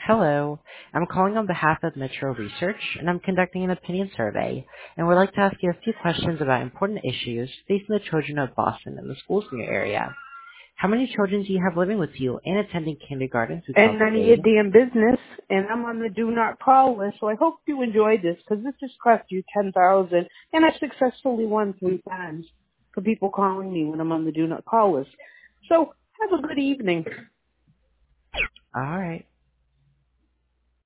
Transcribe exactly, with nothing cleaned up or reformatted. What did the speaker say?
Hello. I'm calling on behalf of Metro Research, and I'm conducting an opinion survey, and would like to ask you a few questions about important issues facing the children of Boston and the schools in your area. How many children do you have living with you and attending kindergarten through And twelfth none of your grade? damn business. And I'm on the do not call list, so I hope you enjoyed this because this just cost you ten thousand dollars, and I successfully won three times for people calling me when I'm on the do not call list. So have a good evening. All right.